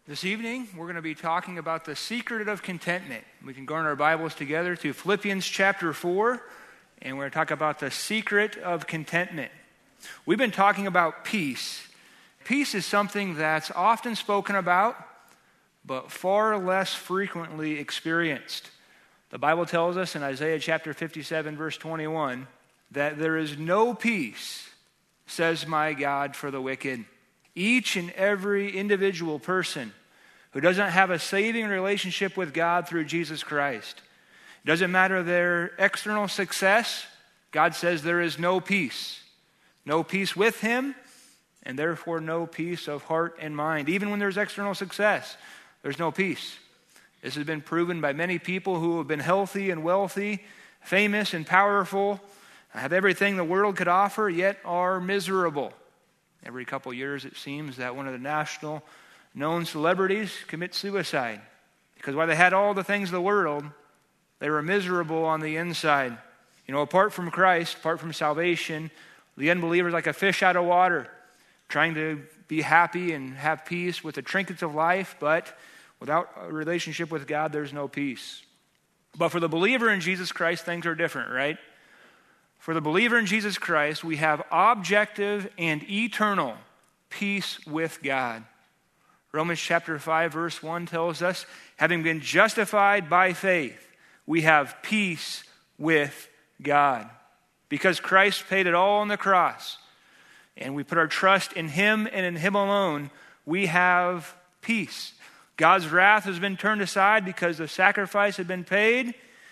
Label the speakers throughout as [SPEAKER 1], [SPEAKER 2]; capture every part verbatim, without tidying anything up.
[SPEAKER 1] This evening, we're going to be talking about the secret of contentment. We can go in our Bibles together to Philippians chapter four, and we're going to talk about the secret of contentment. We've been talking about peace. Peace is something that's often spoken about, but far less frequently experienced. The Bible tells us in Isaiah chapter fifty-seven, verse twenty-one, that there is no peace, says my God, for the wicked. Each and every individual person who doesn't have a saving relationship with God through Jesus Christ, it doesn't matter their external success, God says there is no peace. No peace with Him, and therefore no peace of heart and mind. Even when there's external success, there's no peace. This has been proven by many people who have been healthy and wealthy, famous and powerful, have everything the world could offer, yet are miserable. Every couple of years, it seems that one of the national known celebrities commits suicide. Because while they had all the things of the world, they were miserable on the inside. You know, apart from Christ, apart from salvation, the unbeliever is like a fish out of water, trying to be happy and have peace with the trinkets of life, but without a relationship with God, there's no peace. But for the believer in Jesus Christ, things are different, right? For the believer in Jesus Christ, we have objective and eternal peace with God. Romans chapter five, verse one tells us, having been justified by faith, we have peace with God. Because Christ paid it all on the cross, and we put our trust in Him and in Him alone, we have peace. God's wrath has been turned aside because the sacrifice had been paid.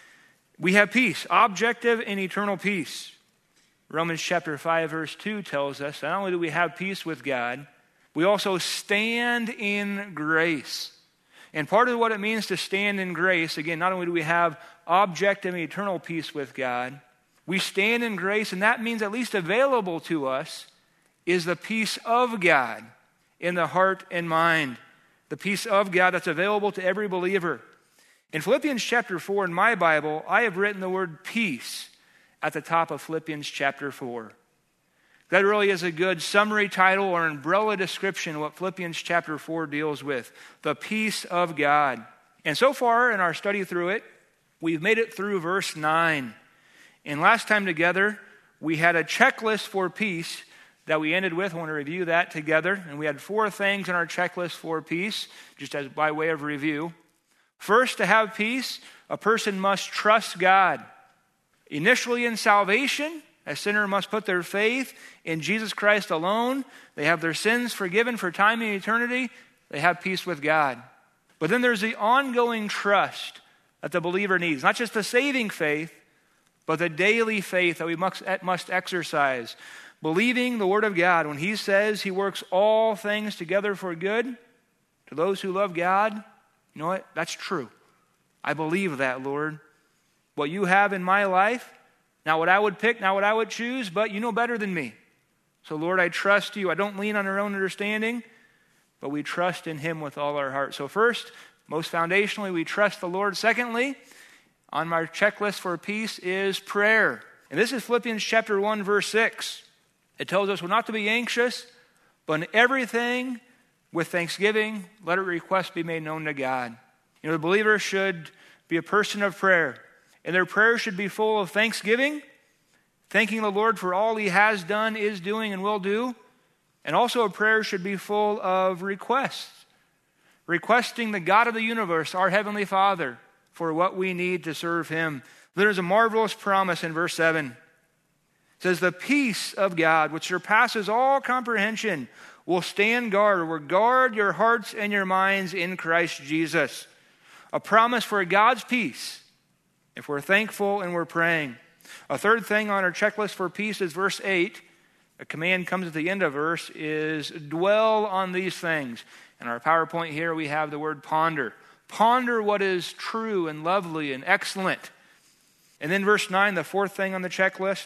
[SPEAKER 1] We have peace, objective and eternal peace. Romans chapter five, verse two tells us not only do we have peace with God, we also stand in grace. And part of what it means to stand in grace, again, not only do we have objective and eternal peace with God, we stand in grace, and that means at least available to us is the peace of God in the heart and mind. The peace of God that's available to every believer. In Philippians chapter four in my Bible, I have written the word peace at the top of Philippians chapter four. That really is a good summary title or umbrella description of what Philippians chapter four deals with. The peace of God. And so far in our study through it, we've made it through verse nine. And last time together, we had a checklist for peace that we ended with. I want to review that together. And we had four things on our checklist for peace, just as by way of review. First, to have peace, a person must trust God. Initially in salvation, a sinner must put their faith in Jesus Christ alone. They have their sins forgiven for time and eternity. They have peace with God. But then there's the ongoing trust that the believer needs. Not just the saving faith, but the daily faith that we must, must exercise. Believing the Word of God when He says He works all things together for good to those who love God. You know what? That's true. I believe that, Lord. What you have in my life, not what I would pick, not what I would choose, but you know better than me. So, Lord, I trust you. I don't lean on our own understanding, but we trust in Him with all our heart. So first, most foundationally, we trust the Lord. Secondly, on my checklist for peace is prayer. And this is Philippians chapter one, verse six. It tells us we're not to be anxious, but in everything, with thanksgiving, let our requests be made known to God. You know, the believer should be a person of prayer. And their prayer should be full of thanksgiving, thanking the Lord for all He has done, is doing, and will do. And also a prayer should be full of requests. Requesting the God of the universe, our Heavenly Father, for what we need to serve Him. There's a marvelous promise in verse seven. It says, the peace of God, which surpasses all comprehension, will stand guard or will guard your hearts and your minds in Christ Jesus. A promise for God's peace if we're thankful and we're praying. A third thing on our checklist for peace is verse eight. A command comes at the end of verse is dwell on these things. In our PowerPoint here we have the word ponder. Ponder what is true and lovely and excellent. And then verse nine, the fourth thing on the checklist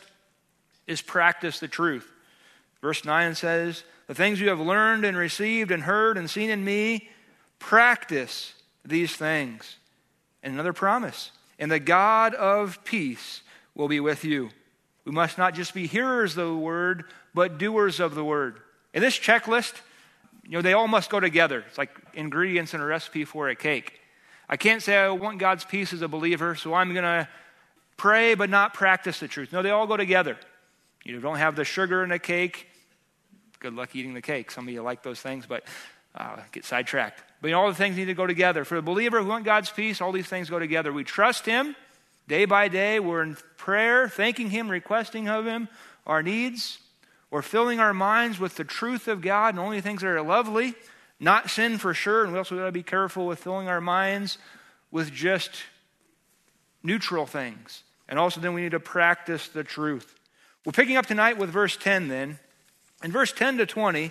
[SPEAKER 1] is practice the truth. Verse nine says, the things you have learned and received and heard and seen in me, practice these things. And another promise, and the God of peace will be with you. We must not just be hearers of the word, but doers of the word. In this checklist, you know, they all must go together. It's like ingredients in a recipe for a cake. I can't say I want God's peace as a believer, so I'm going to pray but not practice the truth. No, they all go together. You don't have the sugar in a cake, good luck eating the cake. Some of you like those things, but uh, get sidetracked. But you know, all the things need to go together. For the believer who wants God's peace, all these things go together. We trust him day by day. We're in prayer, thanking him, requesting of him our needs. We're filling our minds with the truth of God and only things that are lovely, not sin for sure. And we also got to be careful with filling our minds with just neutral things. And also then we need to practice the truth. We're picking up tonight with verse ten then. And verse ten to twenty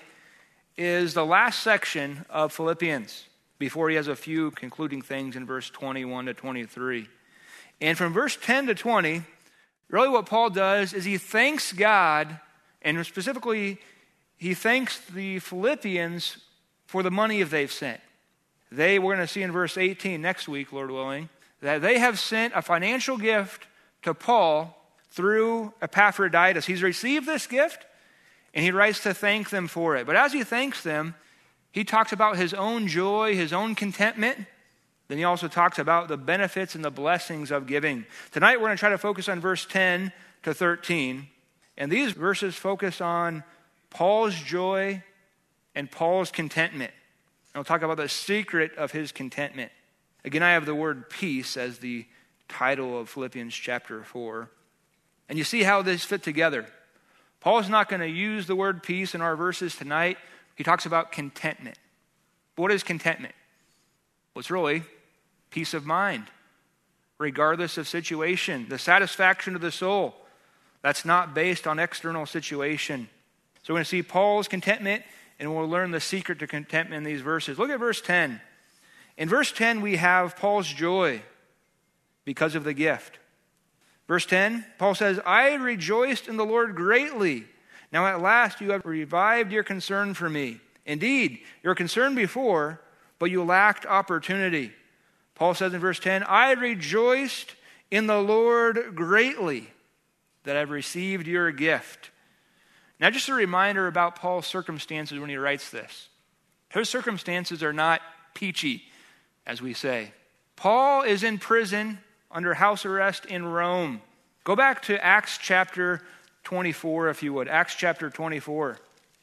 [SPEAKER 1] is the last section of Philippians before he has a few concluding things in verse twenty-one to twenty-three. And from verse ten to twenty, really what Paul does is he thanks God, and specifically he thanks the Philippians for the money that they've sent. They, we're going to see in verse eighteen next week, Lord willing, that they have sent a financial gift to Paul through Epaphroditus. He's received this gift, and he writes to thank them for it. But as he thanks them, he talks about his own joy, his own contentment. Then he also talks about the benefits and the blessings of giving. Tonight we're going to try to focus on verse ten to thirteen. And these verses focus on Paul's joy and Paul's contentment. And we'll talk about the secret of his contentment. Again, I have the word peace as the title of Philippians chapter four. And you see how this fit together. Paul's not going to use the word peace in our verses tonight. He talks about contentment. What is contentment? Well, it's really peace of mind, regardless of situation, the satisfaction of the soul. That's not based on external situation. So we're going to see Paul's contentment, and we'll learn the secret to contentment in these verses. Look at verse ten. In verse ten, we have Paul's joy because of the gift. Verse ten, Paul says, I rejoiced in the Lord greatly. Now at last you have revived your concern for me. Indeed, you were concerned before, but you lacked opportunity. Paul says in verse ten, I rejoiced in the Lord greatly that I've received your gift. Now just a reminder about Paul's circumstances when he writes this. His circumstances are not peachy, as we say. Paul is in prison under house arrest in Rome. Go back to Acts chapter twenty-four, if you would. Acts chapter twenty-four.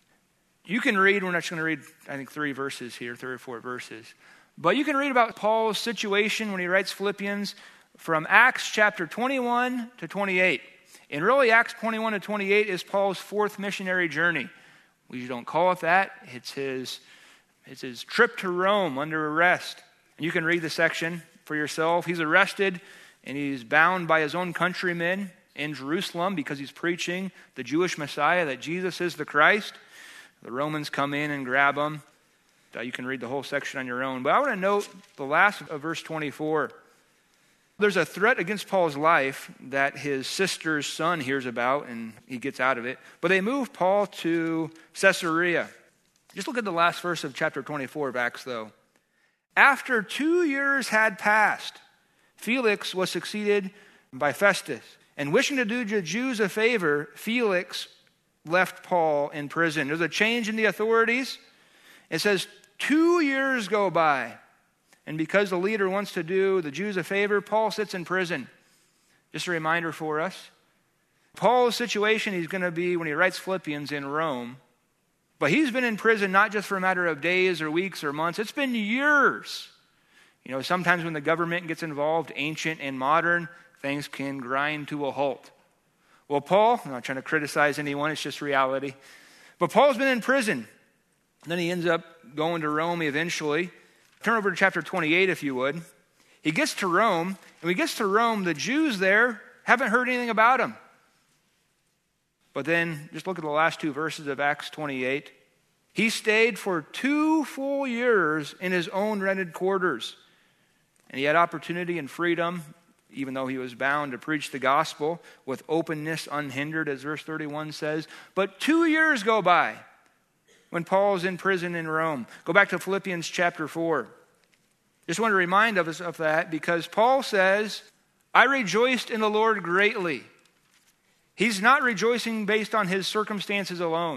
[SPEAKER 1] You can read, we're not just going to read, I think, three verses here, three or four verses. But you can read about Paul's situation when he writes Philippians from Acts chapter twenty-one to twenty-eight. And really, Acts twenty-one to twenty-eight is Paul's fourth missionary journey. We don't call it that. It's his, it's his trip to Rome under arrest. And you can read the section for yourself. He's arrested and he's bound by his own countrymen in Jerusalem because he's preaching the Jewish Messiah, that Jesus is the Christ. The Romans come in and grab him. You can read the whole section on your own. But I want to note the last of verse twenty-four. There's a threat against Paul's life that his sister's son hears about, and he gets out of it. But they move Paul to Caesarea. Just look at the last verse of chapter twenty-four of Acts, though. After two years had passed, Felix was succeeded by Festus. And wishing to do the Jews a favor, Felix left Paul in prison. There's a change in the authorities. It says two years go by. And because the leader wants to do the Jews a favor, Paul sits in prison. Just a reminder for us. Paul's situation, he's going to be, when he writes Philippians, in Rome. But he's been in prison not just for a matter of days or weeks or months. It's been years. You know, sometimes when the government gets involved, ancient and modern, things can grind to a halt. Well, Paul, I'm not trying to criticize anyone, it's just reality. But Paul's been in prison. And then he ends up going to Rome eventually. Turn over to chapter twenty-eight, if you would. He gets to Rome, and when he gets to Rome, the Jews there haven't heard anything about him. But then, just look at the last two verses of Acts twenty-eight. He stayed for two full years in his own rented quarters. And he had opportunity and freedom, even though he was bound to preach the gospel with openness unhindered, as verse thirty-one says. But two years go by when Paul is in prison in Rome. Go back to Philippians chapter four. Just want to remind us of that because Paul says, I rejoiced in the Lord greatly. He's not rejoicing based on his circumstances alone.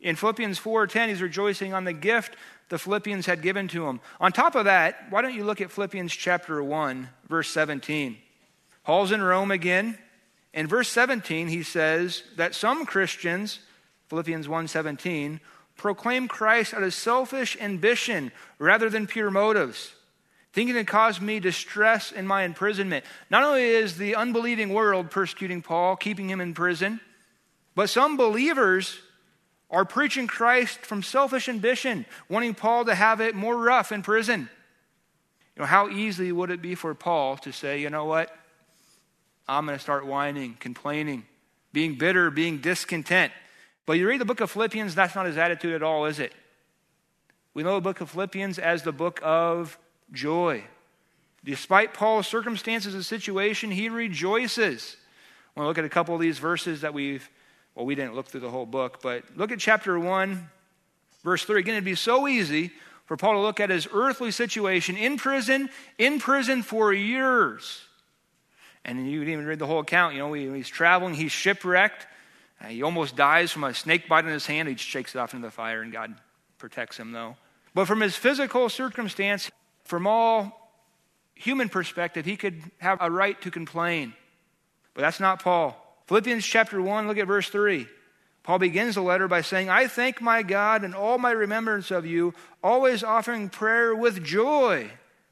[SPEAKER 1] In Philippians four ten, he's rejoicing on the gift the Philippians had given to him. On top of that, why don't you look at Philippians chapter one, verse seventeen. Paul's in Rome again. In verse seventeen, he says that some Christians, Philippians one seventeen, proclaim Christ out of selfish ambition rather than pure motives, thinking it caused me distress in my imprisonment. Not only is the unbelieving world persecuting Paul, keeping him in prison, but some believers are preaching Christ from selfish ambition, wanting Paul to have it more rough in prison. You know, how easy would it be for Paul to say, you know what? I'm going to start whining, complaining, being bitter, being discontent. But you read the book of Philippians, that's not his attitude at all, is it? We know the book of Philippians as the book of joy. Despite Paul's circumstances and situation, he rejoices. I want to look at a couple of these verses that we've, well, we didn't look through the whole book, but look at chapter one, verse three. Again, it'd be so easy for Paul to look at his earthly situation in prison, in prison for years. And you can even read the whole account. You know, he's traveling, he's shipwrecked. Uh, he almost dies from a snake bite in his hand. He shakes it off into the fire, and God protects him, though. But from his physical circumstance, from all human perspective, he could have a right to complain. But that's not Paul. Philippians chapter one, look at verse three. Paul begins the letter by saying, I thank my God in all my remembrance of you, always offering prayer with joy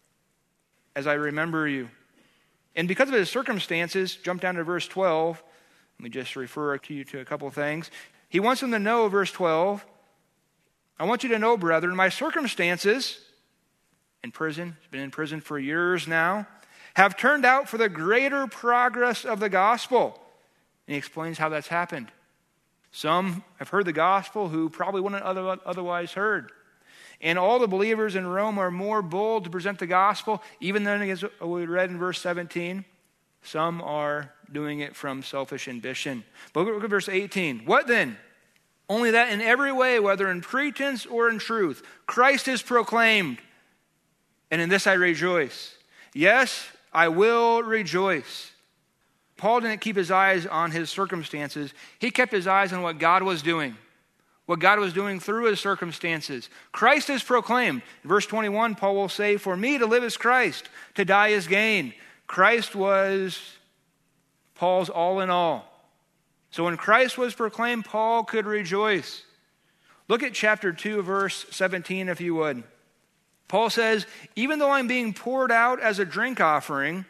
[SPEAKER 1] as I remember you. And because of his circumstances, jump down to verse twelve. Let me just refer to you to a couple of things. He wants them to know, verse twelve, I want you to know, brethren, my circumstances in prison, he's been in prison for years now, have turned out for the greater progress of the gospel. And he explains how that's happened. Some have heard the gospel who probably wouldn't have otherwise heard. And all the believers in Rome are more bold to present the gospel, even than as we read in verse seventeen. Some are doing it from selfish ambition. But look at verse eighteen. What then? Only that in every way, whether in pretense or in truth, Christ is proclaimed. And in this I rejoice. Yes, I will rejoice. Paul didn't keep his eyes on his circumstances. He kept his eyes on what God was doing. What God was doing through his circumstances. Christ is proclaimed. In verse twenty-one, Paul will say, for me to live is Christ, to die is gain. Christ was Paul's all in all. So when Christ was proclaimed, Paul could rejoice. Look at chapter two, verse seventeen, if you would. Paul says, even though I'm being poured out as a drink offering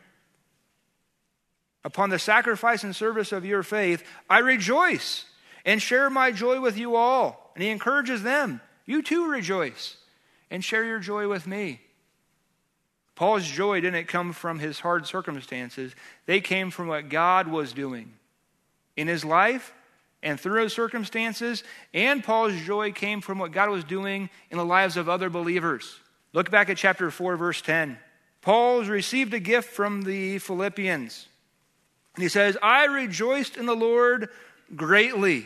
[SPEAKER 1] upon the sacrifice and service of your faith, I rejoice and share my joy with you all. And he encourages them, you too rejoice and share your joy with me. Paul's joy didn't come from his hard circumstances. They came from what God was doing in his life and through his circumstances. And Paul's joy came from what God was doing in the lives of other believers. Look back at chapter four, verse ten. Paul's received a gift from the Philippians. And he says, I rejoiced in the Lord greatly.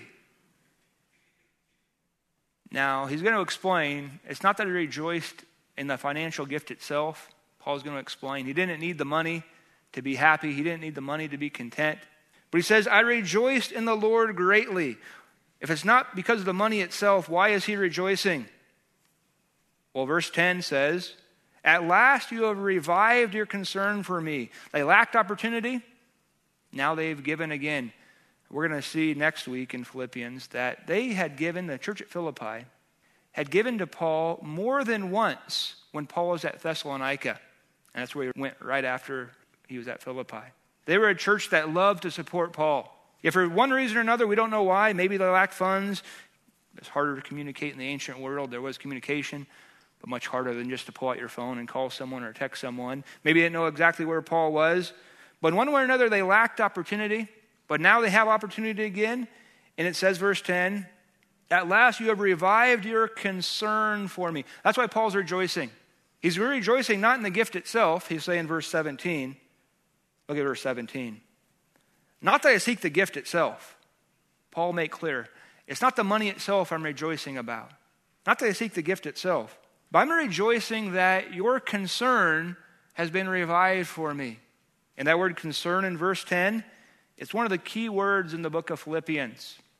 [SPEAKER 1] Now, he's going to explain, it's not that he rejoiced in the financial gift itself. Paul's going to explain. He didn't need the money to be happy. He didn't need the money to be content. But he says, I rejoiced in the Lord greatly. If it's not because of the money itself, why is he rejoicing? Well, verse ten says, at last you have revived your concern for me. They lacked opportunity. Now they've given again. We're going to see next week in Philippians that they had given, the church at Philippi, had given to Paul more than once when Paul was at Thessalonica. And that's where he went right after he was at Philippi. They were a church that loved to support Paul. If for one reason or another, we don't know why, maybe they lacked funds. It's harder to communicate in the ancient world. There was communication, but much harder than just to pull out your phone and call someone or text someone. Maybe they didn't know exactly where Paul was. But one way or another, they lacked opportunity. But now they have opportunity again. And it says, verse ten, at last you have revived your concern for me. That's why Paul's rejoicing. He's rejoicing not in the gift itself. He's saying verse seventeen. Look at verse seventeen. Not that I seek the gift itself. Paul made clear. It's not the money itself I'm rejoicing about. Not that I seek the gift itself. But I'm rejoicing that your concern has been revived for me. And that word concern in verse ten, it's one of the key words in the book of Philippians.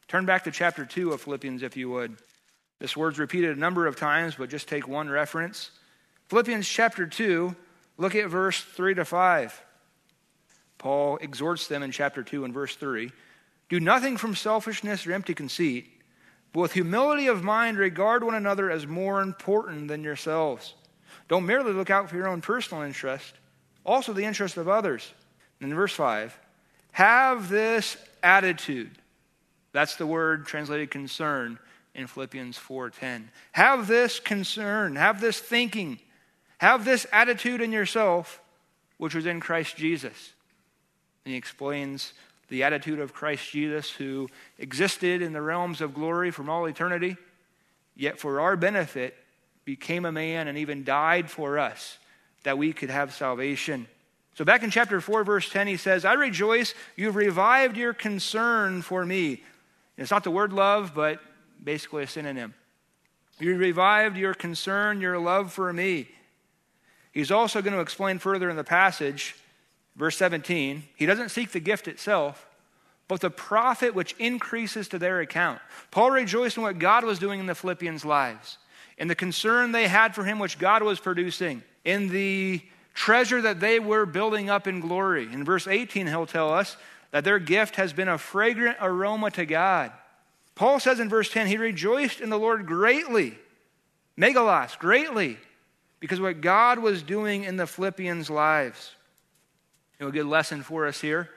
[SPEAKER 1] Turn back to chapter two of Philippians if you would. This word's repeated a number of times, but just take one reference. Philippians chapter two, look at verse three to five. Paul exhorts them in chapter two and verse three. Do nothing from selfishness or empty conceit, but with humility of mind regard one another as more important than yourselves. Don't merely look out for your own personal interest, also the interest of others. And in verse five, have this attitude. That's the word translated concern in Philippians four ten. Have this concern, have this thinking, have this attitude in yourself, which was in Christ Jesus. And he explains the attitude of Christ Jesus, who existed in the realms of glory from all eternity, yet for our benefit became a man and even died for us, that we could have salvation. So back in chapter four, verse ten, he says, I rejoice you've revived your concern for me. And it's not the word love, but basically a synonym. You revived your concern, your love for me. He's also going to explain further in the passage, verse seventeen, he doesn't seek the gift itself, but the profit which increases to their account. Paul rejoiced in what God was doing in the Philippians' lives, in the concern they had for him which God was producing, in the treasure that they were building up in glory. In verse eighteen, he'll tell us that their gift has been a fragrant aroma to God. Paul says in verse ten, he rejoiced in the Lord greatly, megalos, greatly, because of what God was doing in the Philippians' lives. You know, a good lesson for us here.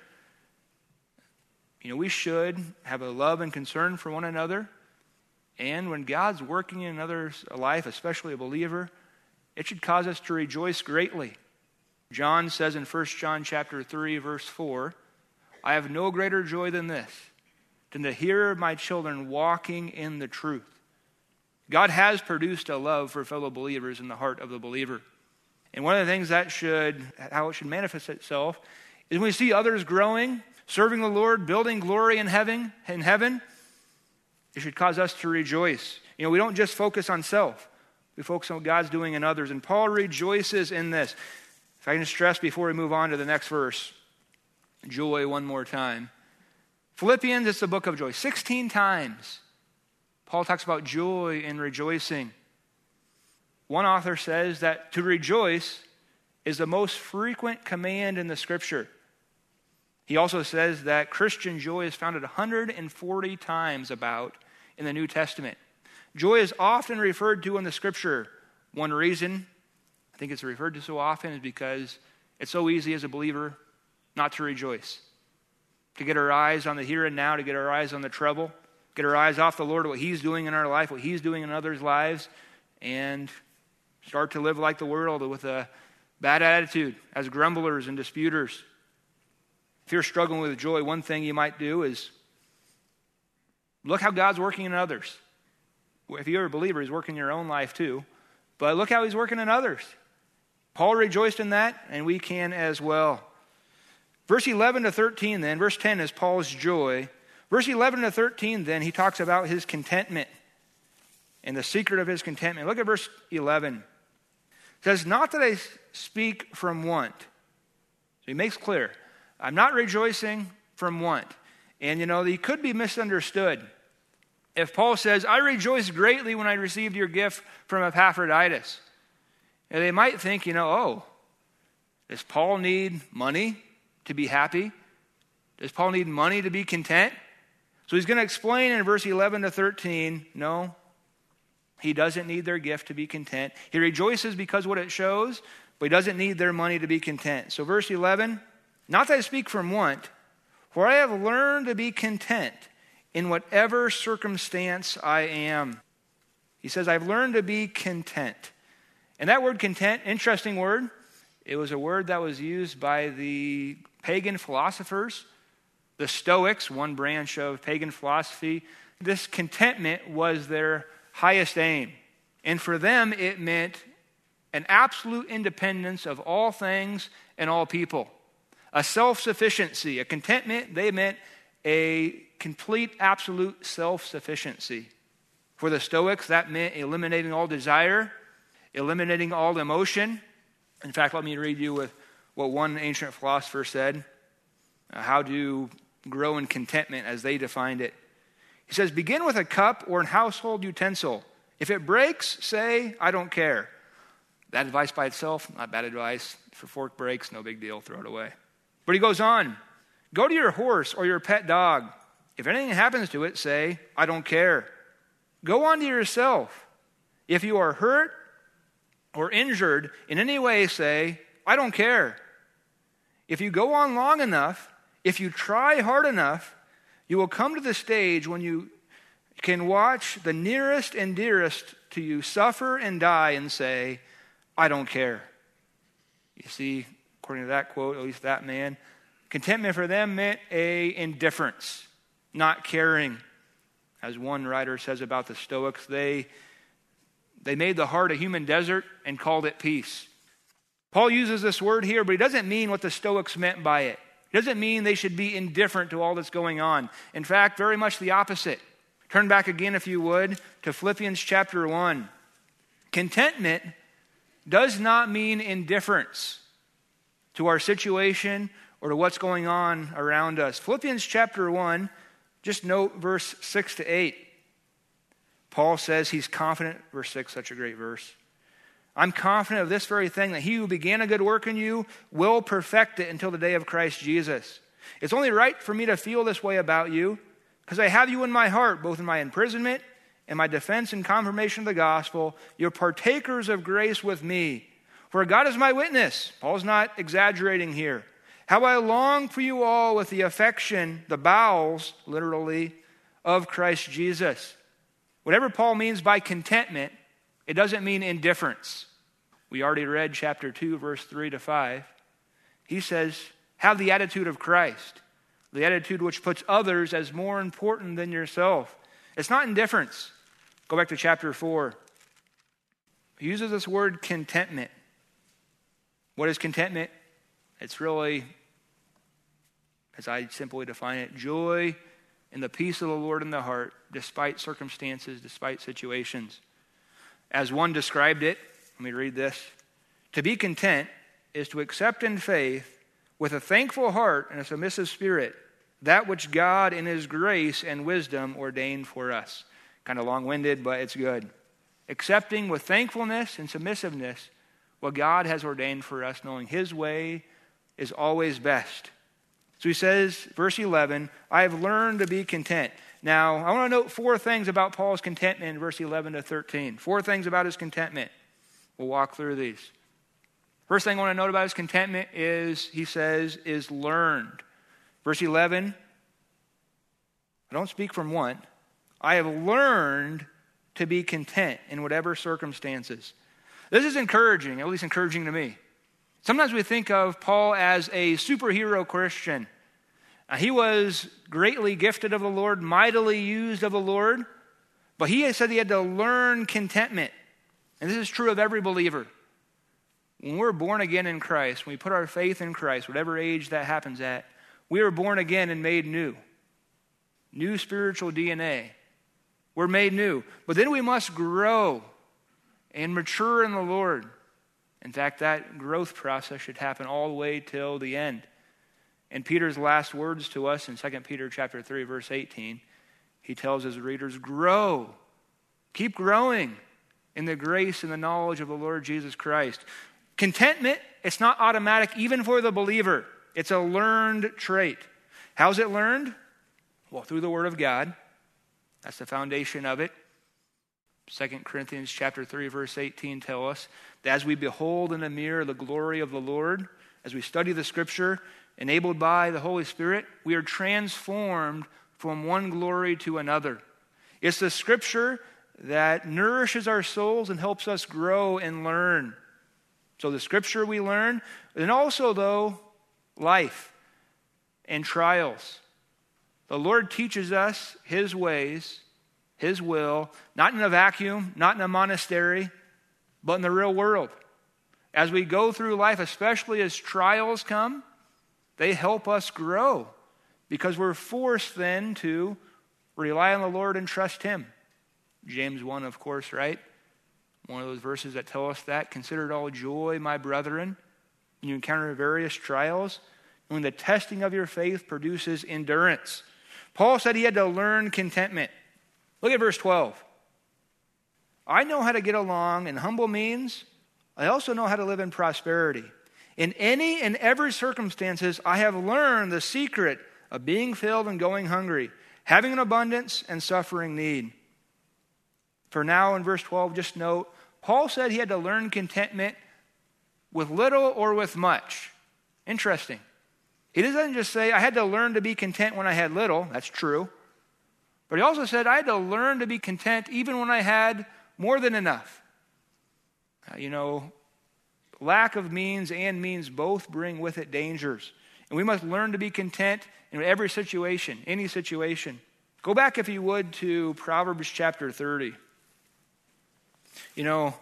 [SPEAKER 1] You know, we should have a love and concern for one another. And when God's working in another's life, especially a believer, it should cause us to rejoice greatly. John says in First John chapter three, verse four, I have no greater joy than this, than to hear my children walking in the truth. God has produced a love for fellow believers in the heart of the believer. And one of the things that should, how it should manifest itself, is when we see others growing, serving the Lord, building glory in heaven, in heaven, it should cause us to rejoice. You know, we don't just focus on self. We focus on what God's doing in others. And Paul rejoices in this. If I can stress before we move on to the next verse, joy one more time. Philippians, it's the book of joy. sixteen times, Paul talks about joy and rejoicing. One author says that to rejoice is the most frequent command in the Scripture. He also says that Christian joy is found at one hundred forty times about in the New Testament. Joy is often referred to in the Scripture. One reason I think it's referred to so often is because it's so easy as a believer not to rejoice. To get our eyes on the here and now, to get our eyes on the trouble, get our eyes off the Lord, what He's doing in our life, what He's doing in others' lives, and start to live like the world with a bad attitude as grumblers and disputers. If you're struggling with joy, one thing you might do is look how God's working in others. If you're a believer, He's working in your own life too. But look how He's working in others. Paul rejoiced in that, and we can as well. Verse eleven to thirteen then, verse ten is Paul's joy. Verse eleven to thirteen then, he talks about his contentment and the secret of his contentment. Look at verse eleven. It says, not that I speak from want. So he makes clear, I'm not rejoicing from want. And you know, he could be misunderstood. If Paul says, I rejoiced greatly when I received your gift from Epaphroditus. And they might think, you know, oh, does Paul need money to be happy? Does Paul need money to be content? So he's going to explain in verse eleven to thirteen, no, he doesn't need their gift to be content. He rejoices because what it shows, but he doesn't need their money to be content. So verse eleven, not that I speak from want, for I have learned to be content in whatever circumstance I am. He says, I've learned to be content. And that word content, interesting word. It was a word that was used by the pagan philosophers, the Stoics, one branch of pagan philosophy. This contentment was their highest aim. And for them, it meant an absolute independence of all things and all people. A self-sufficiency. A contentment, they meant a complete, absolute self-sufficiency. For the Stoics, that meant eliminating all desire, eliminating all emotion. In fact, let me read you with what one ancient philosopher said, uh, how to grow in contentment as they defined it. He says, begin with a cup or an household utensil. If it breaks, say, I don't care. That advice by itself, not bad advice. If a fork breaks, no big deal, throw it away. But he goes on, go to your horse or your pet dog. If anything happens to it, say, I don't care. Go on to yourself. If you are hurt or injured in any way, say, I don't care. If you go on long enough, if you try hard enough, you will come to the stage when you can watch the nearest and dearest to you suffer and die and say, I don't care. You see, according to that quote, at least that man, contentment for them meant a indifference, not caring. As one writer says about the Stoics, they, they made the heart a human desert and called it peace. Paul uses this word here, but he doesn't mean what the Stoics meant by it. It doesn't mean they should be indifferent to all that's going on. In fact, very much the opposite. Turn back again, if you would, to Philippians chapter one. Contentment does not mean indifference to our situation or to what's going on around us. Philippians chapter one, just note verse six to eight. Paul says he's confident, verse six, such a great verse. I'm confident of this very thing, that he who began a good work in you will perfect it until the day of Christ Jesus. It's only right for me to feel this way about you, because I have you in my heart, both in my imprisonment and my defense and confirmation of the gospel. You're partakers of grace with me. For God is my witness. Paul's not exaggerating here. How I long for you all with the affection, the bowels, literally, of Christ Jesus. Whatever Paul means by contentment, it doesn't mean indifference. We already read chapter two, verse three to five. He says, have the attitude of Christ, the attitude which puts others as more important than yourself. It's not indifference. Go back to chapter four. He uses this word contentment. What is contentment? It's really, as I simply define it, joy in the peace of the Lord in the heart, despite circumstances, despite situations. As one described it, let me read this. To be content is to accept in faith with a thankful heart and a submissive spirit that which God in his grace and wisdom ordained for us. Kind of long-winded, but it's good. Accepting with thankfulness and submissiveness what God has ordained for us, knowing his way is always best. So he says, verse eleven, I have learned to be content. Now, I want to note four things about Paul's contentment in verse eleven to thirteen. Four things about his contentment. We'll walk through these. First thing I want to note about his contentment is, he says, is learned. Verse eleven, I don't speak from want. I have learned to be content in whatever circumstances. This is encouraging, at least encouraging to me. Sometimes we think of Paul as a superhero Christian. Uh, he was greatly gifted of the Lord, mightily used of the Lord, but he said he had to learn contentment. And this is true of every believer. When we're born again in Christ, when we put our faith in Christ, whatever age that happens at, we are born again and made new. New spiritual D N A. We're made new. But then we must grow and mature in the Lord. In fact, that growth process should happen all the way till the end. In Peter's last words to us in Second Peter chapter three, verse eighteen, he tells his readers, grow, keep growing in the grace and the knowledge of the Lord Jesus Christ. Contentment, it's not automatic even for the believer. It's a learned trait. How's it learned? Well, through the Word of God. That's the foundation of it. Second Corinthians chapter three, verse eighteen tell us that as we behold in a mirror the glory of the Lord, as we study the Scripture, enabled by the Holy Spirit, we are transformed from one glory to another. It's the Scripture that nourishes our souls and helps us grow and learn. So the Scripture we learn, and also, though, life and trials. The Lord teaches us his ways, his will, not in a vacuum, not in a monastery, but in the real world. As we go through life, especially as trials come, they help us grow because we're forced then to rely on the Lord and trust him. James one, of course, right? One of those verses that tell us that. Consider it all joy, my brethren, when you encounter various trials, when the testing of your faith produces endurance. Paul said he had to learn contentment. Look at verse twelve. I know how to get along in humble means. I also know how to live in prosperity. In any and every circumstances, I have learned the secret of being filled and going hungry, having an abundance and suffering need. For now, in verse twelve, just note, Paul said he had to learn contentment with little or with much. Interesting. He doesn't just say, I had to learn to be content when I had little. That's true. But he also said, I had to learn to be content even when I had more than enough. Uh, you know, lack of means and means both bring with it dangers. And we must learn to be content in every situation, any situation. Go back, if you would, to Proverbs chapter thirty. You know,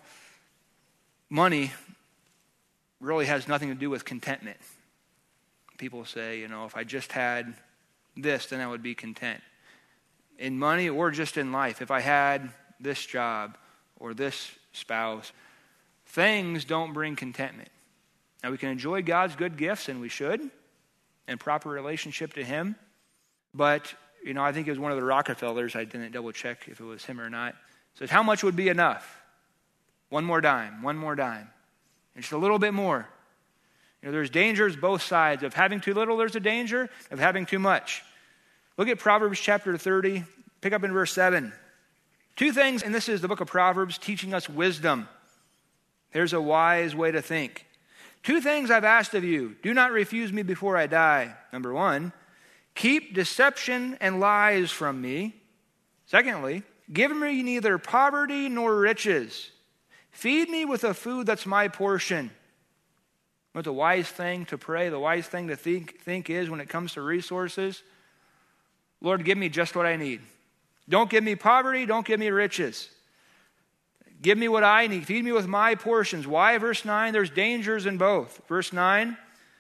[SPEAKER 1] money really has nothing to do with contentment. People say, you know, if I just had this, then I would be content. In money or just in life, if I had this job or this spouse, things don't bring contentment. Now, we can enjoy God's good gifts, and we should, and proper relationship to Him. But, you know, I think it was one of the Rockefellers, I didn't double check if it was him or not, said, how much would be enough? One more dime, one more dime. And just a little bit more. You know, there's dangers both sides. Of having too little, there's a danger. Of having too much. Look at Proverbs chapter thirty. Pick up in verse seven. Two things, and this is the book of Proverbs teaching us wisdom. Here's a wise way to think. Two things I've asked of you. Do not refuse me before I die. Number one, keep deception and lies from me. Secondly, give me neither poverty nor riches. Feed me with a food that's my portion. What the wise thing to pray, the wise thing to think, think is when it comes to resources? Lord, give me just what I need. Don't give me poverty, don't give me riches. Give me what I need. Feed me with my portions. Why? Verse nine, there's dangers in both. Verse nine,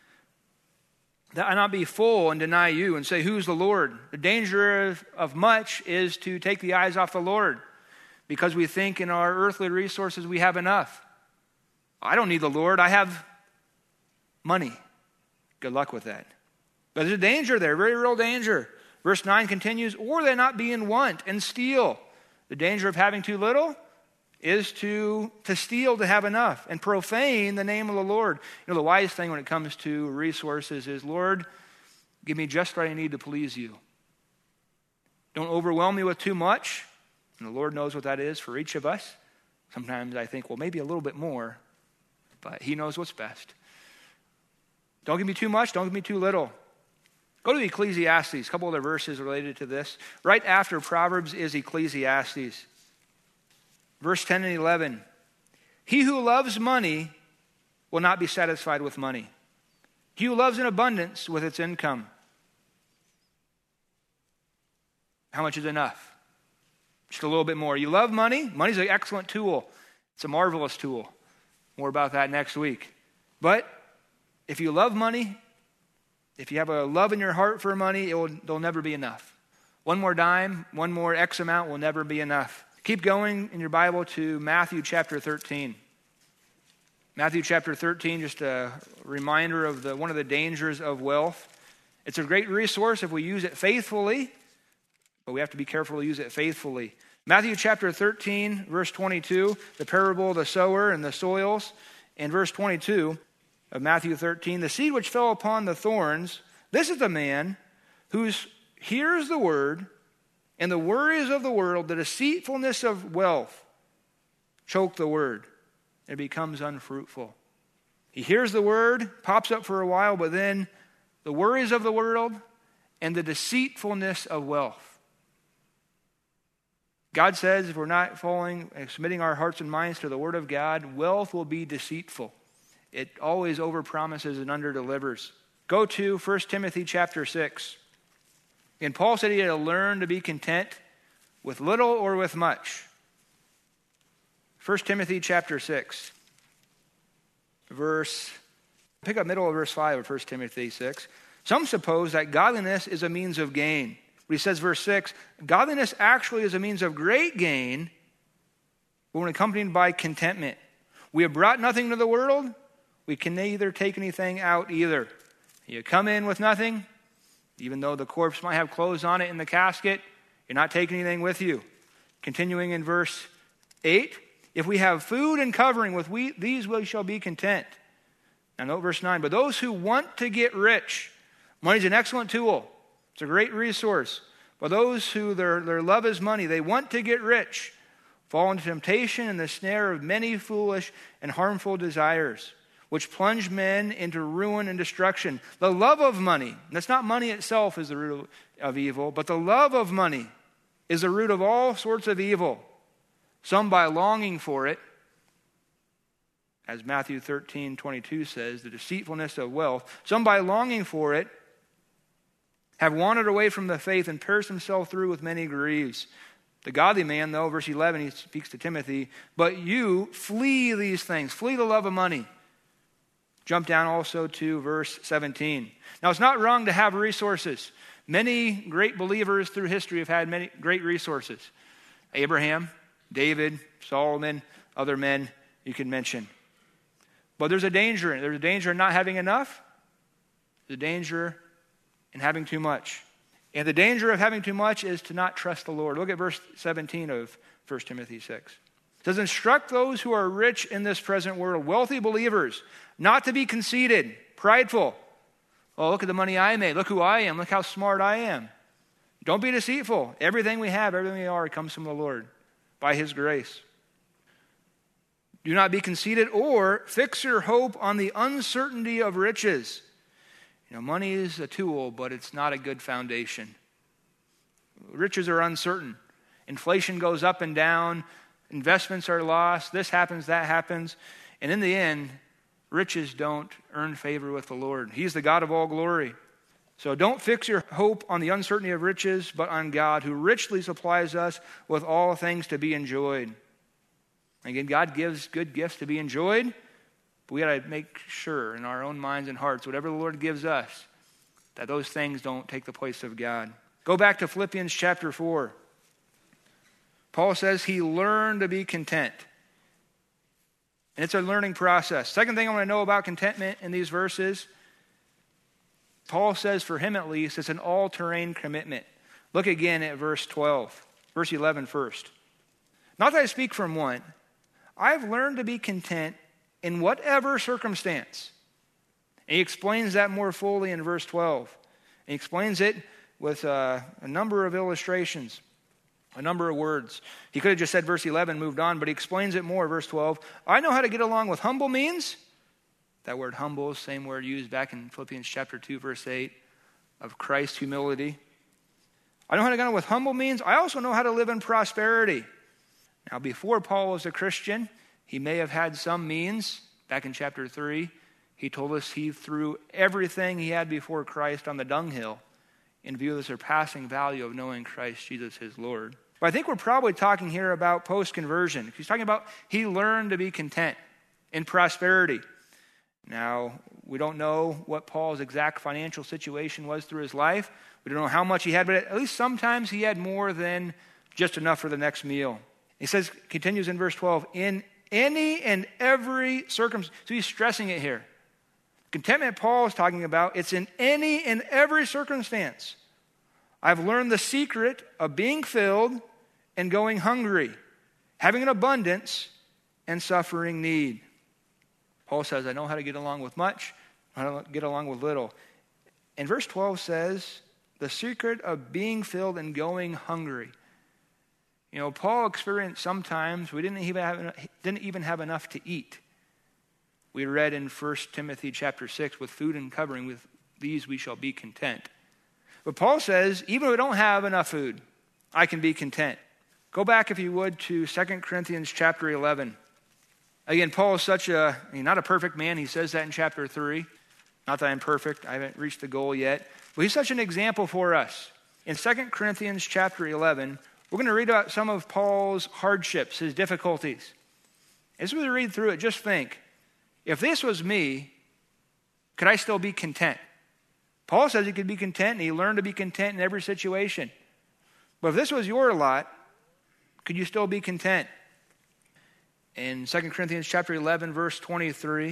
[SPEAKER 1] that I not be full and deny you and say, who's the Lord? The danger of, of much is to take the eyes off the Lord because we think in our earthly resources we have enough. I don't need the Lord. I have money. Good luck with that. But there's a danger there, very real danger. Verse nine continues, or they not be in want and steal. The danger of having too little is to, to steal to have enough and profane the name of the Lord. You know, the wise thing when it comes to resources is, Lord, give me just what I need to please you. Don't overwhelm me with too much. And the Lord knows what that is for each of us. Sometimes I think, well, maybe a little bit more, but He knows what's best. Don't give me too much, don't give me too little. Go to Ecclesiastes, a couple other verses related to this. Right after Proverbs is Ecclesiastes. Verse ten and eleven. He who loves money will not be satisfied with money. He who loves an abundance with its income. How much is enough? Just a little bit more. You love money? Money's an excellent tool. It's a marvelous tool. More about that next week. But if you love money, if you have a love in your heart for money, it will, there'll never be enough. One more dime, one more X amount will never be enough. Keep going in your Bible to Matthew chapter thirteen. Matthew chapter thirteen, just a reminder of the one of the dangers of wealth. It's a great resource if we use it faithfully, but we have to be careful to use it faithfully. Matthew chapter thirteen, verse twenty-two, the parable of the sower and the soils. And verse twenty-two of Matthew thirteen, the seed which fell upon the thorns, this is the man who hears the word, and the worries of the world, the deceitfulness of wealth, choke the word. It becomes unfruitful. He hears the word, pops up for a while, but then the worries of the world and the deceitfulness of wealth. God says if we're not following and submitting our hearts and minds to the word of God, wealth will be deceitful. It always overpromises and underdelivers. Go to First Timothy chapter six. And Paul said he had to learn to be content with little or with much. First Timothy chapter six, verse, pick up middle of verse five of First Timothy six. Some suppose that godliness is a means of gain. But he says, verse six, godliness actually is a means of great gain, but when accompanied by contentment. We have brought nothing to the world, we can neither take anything out either. You come in with nothing, even though the corpse might have clothes on it in the casket, you're not taking anything with you. Continuing in verse eight, if we have food and covering, with we, these we shall be content. Now note verse nine, but those who want to get rich, money is an excellent tool. It's a great resource. But those who their, their love is money, they want to get rich, fall into temptation and the snare of many foolish and harmful desires, which plunge men into ruin and destruction. The love of money, that's not money itself is the root of evil, but the love of money is the root of all sorts of evil. Some by longing for it, as Matthew thirteen twenty-two says, the deceitfulness of wealth. Some by longing for it have wandered away from the faith and pierced himself through with many griefs. The godly man, though, verse eleven, he speaks to Timothy, but you flee these things. Flee the love of money. Jump down also to verse seventeen. Now, it's not wrong to have resources. Many great believers through history have had many great resources. Abraham, David, Solomon, other men you can mention. But there's a danger. There's a danger in not having enough. There's a danger in having too much. And the danger of having too much is to not trust the Lord. Look at verse seventeen of First Timothy six. It says, instruct those who are rich in this present world, wealthy believers, not to be conceited, prideful. Oh, look at the money I made. Look who I am. Look how smart I am. Don't be deceitful. Everything we have, everything we are, comes from the Lord by his grace. Do not be conceited or fix your hope on the uncertainty of riches. You know, money is a tool, but it's not a good foundation. Riches are uncertain. Inflation goes up and down. Investments are lost. This happens, that happens. And in the end, riches don't earn favor with the Lord. He's the God of all glory. So don't fix your hope on the uncertainty of riches, but on God, who richly supplies us with all things to be enjoyed. Again, God gives good gifts to be enjoyed, but we got to make sure in our own minds and hearts, whatever the Lord gives us, that those things don't take the place of God. Go back to Philippians chapter four. Paul says he learned to be content. And it's a learning process. Second thing I want to know about contentment in these verses, Paul says for him at least, it's an all-terrain commitment. Look again at verse twelve. Verse eleven first. Not that I speak from one. I've learned to be content in whatever circumstance. And he explains that more fully in verse twelve. And he explains it with uh, a number of illustrations, a number of words. He could have just said verse eleven, moved on, but he explains it more, verse twelve. I know how to get along with humble means. That word humble, same word used back in Philippians chapter two, verse eight, of Christ's humility. I know how to get along with humble means. I also know how to live in prosperity. Now, before Paul was a Christian, he may have had some means. Back in chapter three, he told us he threw everything he had before Christ on the dunghill in view of the surpassing value of knowing Christ Jesus his Lord. But I think we're probably talking here about post-conversion. He's talking about he learned to be content in prosperity. Now, we don't know what Paul's exact financial situation was through his life. We don't know how much he had, but at least sometimes he had more than just enough for the next meal. He says, continues in verse twelve, in any and every circumstance. So he's stressing it here. Contentment Paul is talking about, it's in any and every circumstance. I've learned the secret of being filled and going hungry, having an abundance and suffering need. Paul says, I know how to get along with much, how to get along with little. And verse twelve says, the secret of being filled and going hungry. You know, Paul experienced sometimes we didn't even have, didn't even have enough to eat. We read in First Timothy chapter six, with food and covering, with these we shall be content. But Paul says, even if we don't have enough food, I can be content. Go back, if you would, to Second Corinthians chapter eleven. Again, Paul is such a, I mean, not a perfect man. He says that in chapter three. Not that I'm perfect. I haven't reached the goal yet. But he's such an example for us. In Second Corinthians chapter eleven, we're going to read about some of Paul's hardships, his difficulties. As we read through it, just think, if this was me, could I still be content? Paul says he could be content, and he learned to be content in every situation. But if this was your lot, could you still be content? In Second Corinthians chapter eleven, verse twenty-three,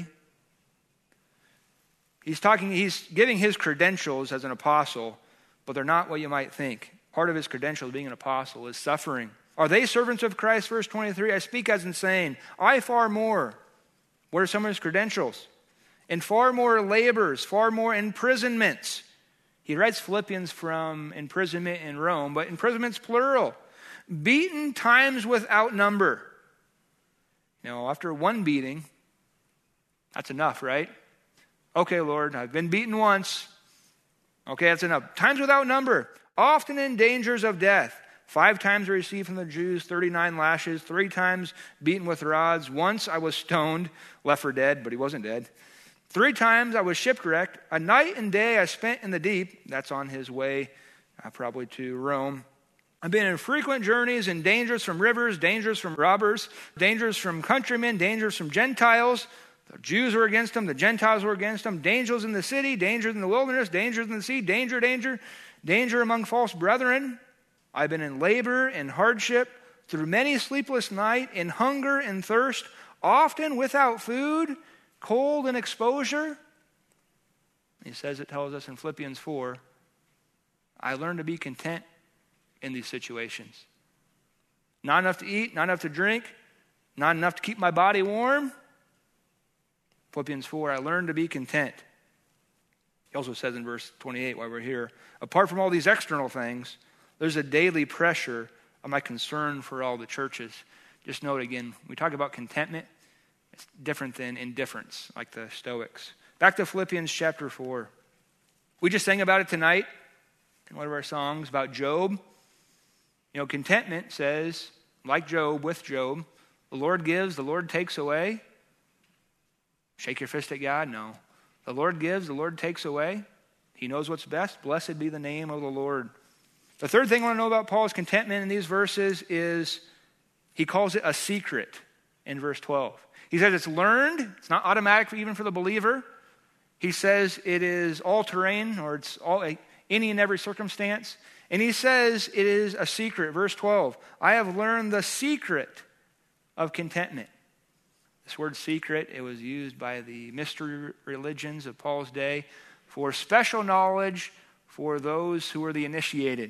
[SPEAKER 1] he's talking, he's giving his credentials as an apostle, but they're not what you might think. Part of his credential of being an apostle is suffering. Are they servants of Christ? Verse twenty-three, I speak as insane. I far more. What are some of his credentials? And far more labors, far more imprisonments. He writes Philippians from imprisonment in Rome, but imprisonment's plural. Beaten times without number. You know, after one beating, that's enough, right? Okay, Lord, I've been beaten once. Okay, that's enough. Times without number. Often in dangers of death. Five times I received from the Jews thirty-nine lashes. Three times beaten with rods. Once I was stoned, left for dead, but he wasn't dead. Three times I was shipwrecked. A night and day I spent in the deep. That's on his way uh, probably to Rome. I've been in frequent journeys and dangers from rivers, dangers from robbers, dangers from countrymen, dangers from Gentiles. The Jews were against him. The Gentiles were against him. Dangers in the city, dangers in the wilderness, dangers in the sea, danger, danger, danger among false brethren. I've been in labor and hardship, through many sleepless nights, in hunger and thirst, often without food, cold and exposure. He says, it tells us in Philippians four, I learned to be content in these situations. Not enough to eat, not enough to drink, not enough to keep my body warm. Philippians four, I learned to be content. He also says in verse twenty-eight, while we're here, apart from all these external things, there's a daily pressure on my concern for all the churches. Just note again, we talk about contentment, it's different than indifference, like the Stoics. Back to Philippians chapter four. We just sang about it tonight in one of our songs about Job. You know, contentment says, like Job, with Job, the Lord gives, the Lord takes away. Shake your fist at God? No. The Lord gives, the Lord takes away. He knows what's best. Blessed be the name of the Lord. The third thing I want to know about Paul's contentment in these verses is he calls it a secret in verse twelve. He says it's learned. It's not automatic even for the believer. He says it is all-terrain, or it's all any and every circumstance. And he says it is a secret. Verse twelve, I have learned the secret of contentment. This word secret, it was used by the mystery religions of Paul's day for special knowledge for those who were the initiated.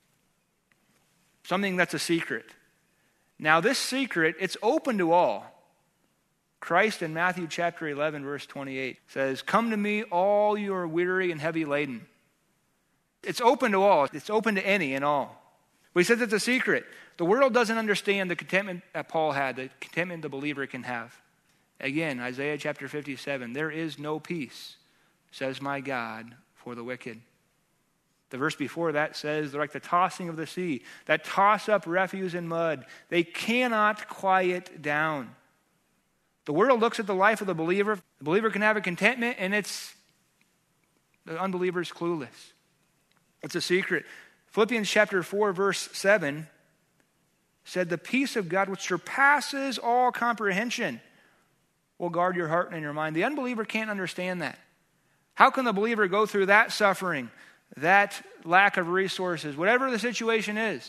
[SPEAKER 1] Something that's a secret. Now this secret, it's open to all. Christ in Matthew chapter eleven, verse twenty-eight says, come to me all you are weary and heavy laden. It's open to all. It's open to any and all. But he says it's a secret. The world doesn't understand the contentment that Paul had, the contentment the believer can have. Again, Isaiah chapter fifty-seven, there is no peace, says my God, for the wicked. The verse before that says they're like the tossing of the sea, that toss up refuse and mud. They cannot quiet down. The world looks at the life of the believer. The believer can have a contentment, and it's the unbeliever's clueless. It's a secret. Philippians chapter four, verse seven said, the peace of God which surpasses all comprehension will guard your heart and your mind. The unbeliever can't understand that. How can the believer go through that suffering, that lack of resources, whatever the situation is?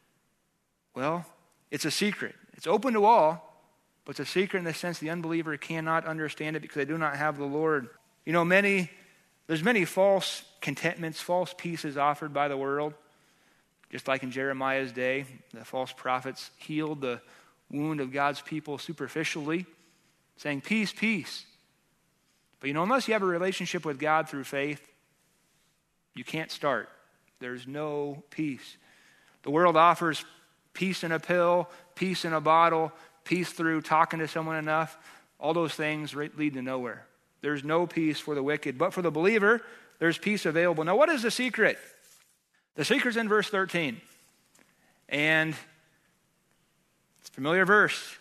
[SPEAKER 1] Well, it's a secret. It's open to all, but it's a secret in the sense the unbeliever cannot understand it because they do not have the Lord. You know, many, there's many false contentments, false peaces offered by the world. Just like in Jeremiah's day, the false prophets healed the wound of God's people superficially, saying, peace, peace. But you know, unless you have a relationship with God through faith, you can't start. There's no peace. The world offers peace in a pill, peace in a bottle, peace through talking to someone enough. All those things lead to nowhere. There's no peace for the wicked. But for the believer, there's peace available. Now, what is the secret? The secret's in verse thirteen. And it's a familiar verse.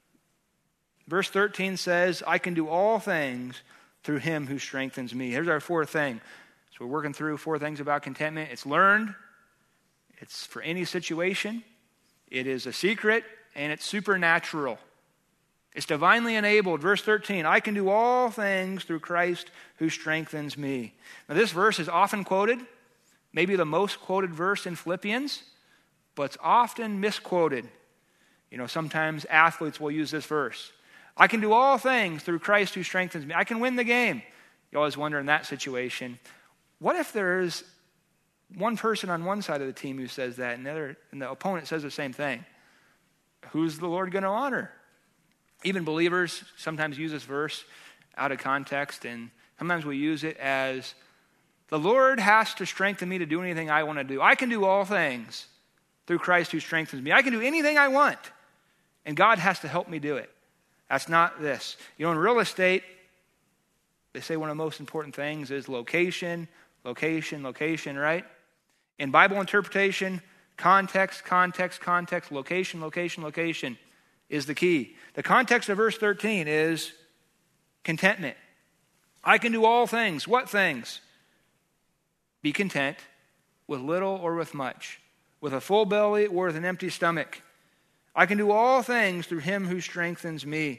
[SPEAKER 1] Verse thirteen says, I can do all things through him who strengthens me. Here's our fourth thing. So we're working through four things about contentment. It's learned. It's for any situation. It is a secret, and it's supernatural. It's divinely enabled. Verse thirteen, I can do all things through Christ who strengthens me. Now this verse is often quoted, maybe the most quoted verse in Philippians, but it's often misquoted. You know, sometimes athletes will use this verse. I can do all things through Christ who strengthens me. I can win the game. You always wonder in that situation, what if there's one person on one side of the team who says that and the, other, and the opponent says the same thing? who's the Lord going to honor? Even believers sometimes use this verse out of context, and sometimes we use it as, the Lord has to strengthen me to do anything I want to do. I can do all things through Christ who strengthens me. I can do anything I want, and God has to help me do it. That's not this. You know, in real estate, they say one of the most important things is location, location, location, right? In Bible interpretation, context, context, context, location, location, location is the key. The context of verse thirteen is contentment. I can do all things. What things? Be content with little or with much, with a full belly or with an empty stomach. I can do all things through him who strengthens me.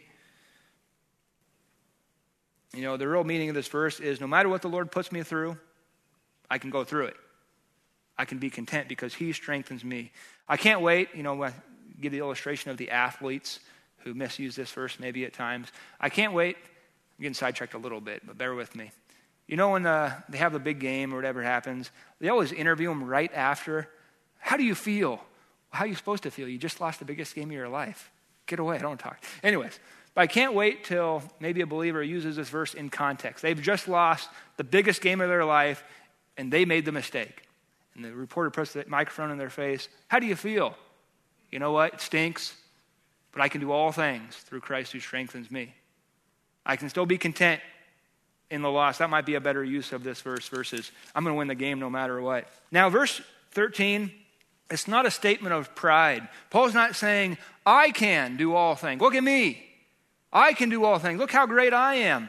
[SPEAKER 1] You know, the real meaning of this verse is no matter what the Lord puts me through, I can go through it. I can be content because he strengthens me. I can't wait, you know, I give the illustration of the athletes who misuse this verse maybe at times. I can't wait. I'm getting sidetracked a little bit, but bear with me. You know, when uh, they have the big game or whatever happens, they always interview them right after. How do you feel? How are you supposed to feel? You just lost the biggest game of your life. Get away, I don't talk. Anyways, but I can't wait till maybe a believer uses this verse in context. They've just lost the biggest game of their life, and they made the mistake. And the reporter puts the microphone in their face. How do you feel? You know what? It stinks, but I can do all things through Christ who strengthens me. I can still be content in the loss. That might be a better use of this verse versus I'm going to win the game no matter what. Now, verse thirteen, it's not a statement of pride. Paul's not saying, I can do all things. Look at me. I can do all things. Look how great I am.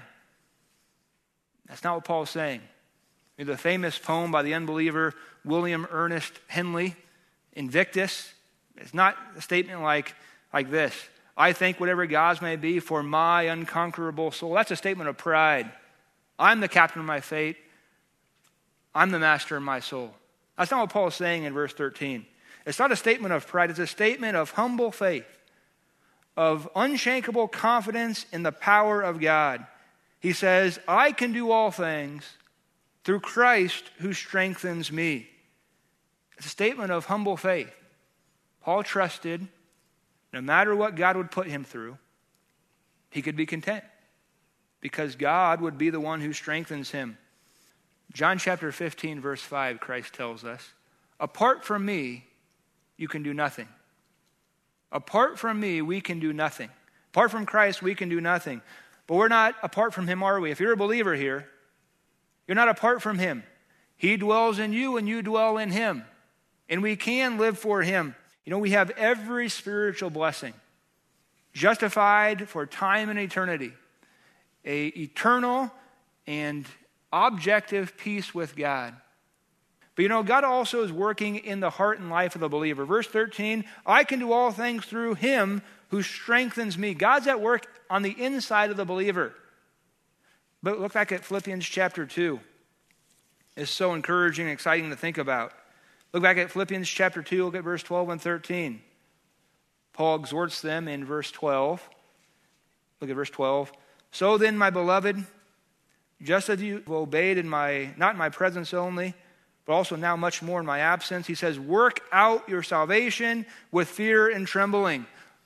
[SPEAKER 1] That's not what Paul's saying. The famous poem by the unbeliever William Ernest Henley, Invictus, it's not a statement like, like this. I think whatever gods may be for my unconquerable soul. That's a statement of pride. I'm the captain of my fate. I'm the master of my soul. That's not what Paul is saying in verse thirteen. It's not a statement of pride. It's a statement of humble faith, of unshakable confidence in the power of God. He says, I can do all things through Christ who strengthens me. It's a statement of humble faith. Paul trusted no matter what God would put him through, he could be content because God would be the one who strengthens him. John chapter fifteen, verse five, Christ tells us, apart from me, you can do nothing. Apart from me, we can do nothing. Apart from Christ, we can do nothing. But we're not apart from him, are we? If you're a believer here, you're not apart from him. He dwells in you and you dwell in him. And we can live for him. You know, we have every spiritual blessing. Justified for time and eternity. A eternal and objective peace with God. But you know, God also is working in the heart and life of the believer. Verse thirteen, I can do all things through him who strengthens me. God's at work on the inside of the believer. But look back at Philippians chapter two. It's so encouraging and exciting to think about. Look back at Philippians chapter two, look at verse twelve and thirteen. Paul exhorts them in verse twelve. Look at verse twelve. So then, my beloved, just as you have obeyed in my, not in my presence only, but also now much more in my absence, he says, work out your salvation with fear and trembling.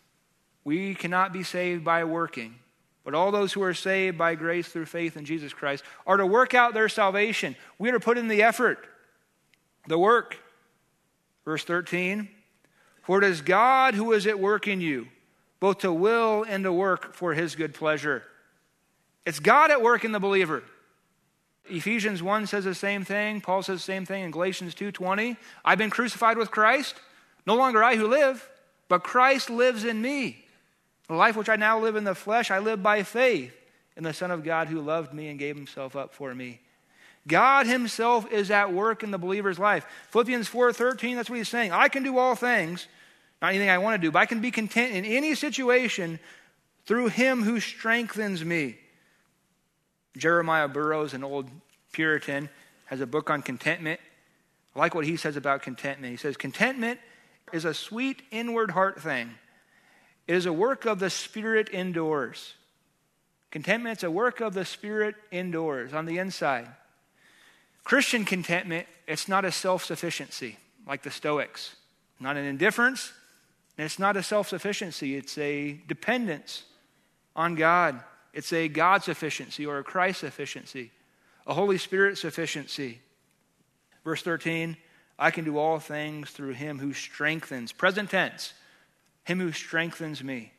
[SPEAKER 1] We cannot be saved by working, but all those who are saved by grace through faith in Jesus Christ are to work out their salvation. We are to put in the effort, the work. Verse thirteen, for it is God who is at work in you, both to will and to work for his good pleasure. It's God at work in the believer. Ephesians one says the same thing. Paul says the same thing in Galatians two twenty. I've been crucified with Christ. No longer I who live, but Christ lives in me. The life which I now live in the flesh, I live by faith in the Son of God who loved me and gave himself up for me. God himself is at work in the believer's life. Philippians four thirteen, that's what he's saying. I can do all things, not anything I want to do, but I can be content in any situation through him who strengthens me. Jeremiah Burroughs, an old Puritan, has a book on contentment. I like what he says about contentment. He says, contentment is a sweet inward heart thing. It is a work of the Spirit indoors. Contentment is a work of the Spirit indoors, on the inside. Christian contentment, it's not a self-sufficiency like the Stoics. Not an indifference, And it's not a self-sufficiency. It's a dependence on God. It's a God sufficiency or a Christ sufficiency, a Holy Spirit sufficiency. Verse thirteen, I can do all things through him who strengthens, present tense, him who strengthens me.